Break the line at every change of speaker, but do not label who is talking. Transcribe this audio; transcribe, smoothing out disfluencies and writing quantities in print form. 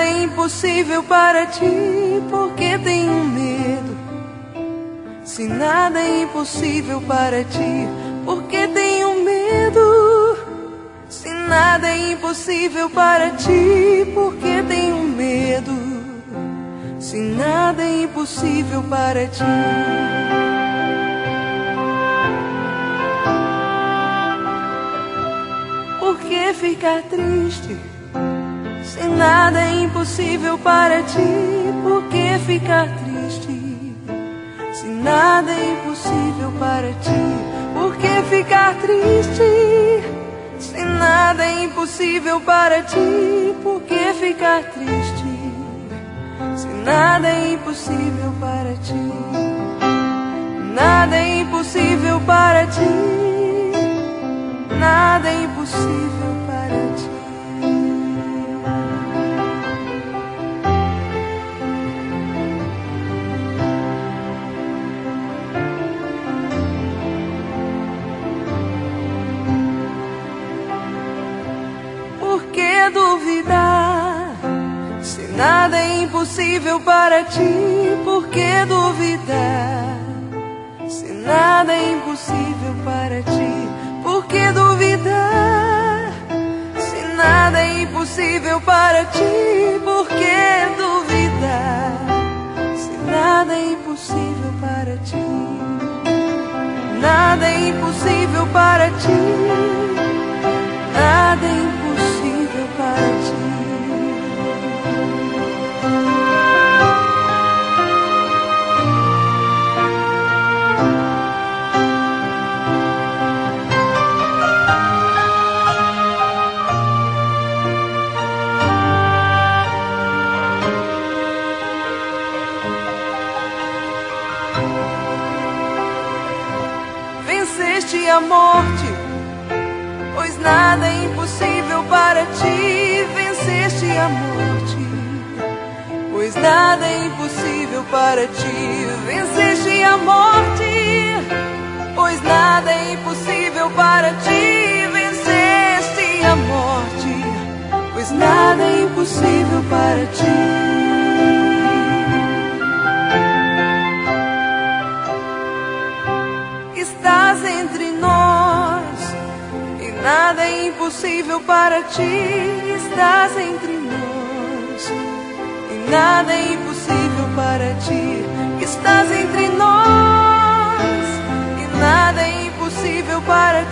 é impossível para ti, por que tenho medo? Se nada é impossível para ti, por que tenho medo? Se nada é impossível para ti, por que tenho medo? Se nada é impossível para ti. Por que ficar triste? Se nada é impossível para ti, por que ficar triste? Se nada é impossível para ti, por que ficar triste? Se nada é impossível para ti, por que ficar triste? Se nada é impossível para ti, nada é impossível para ti, nada é impossível para ti. Por que duvidar? Se nada é impossível para ti, por que duvidar? Se nada é impossível para ti, por que duvidar? Se nada é impossível para ti, por que duvidar? Se nada é impossível para ti, nada é impossível para ti, nada é impossível para ti. Venceste a morte, pois nada é impossível para ti. Venceste a morte, pois nada é impossível para ti. Venceste a morte, pois nada é impossível para ti. Venceste a morte, pois nada é impossível para ti. Estás entre nós e nada é impossível para ti. Estás entre nós e nada é impossível para ti. Estás entre nós e nada é impossível para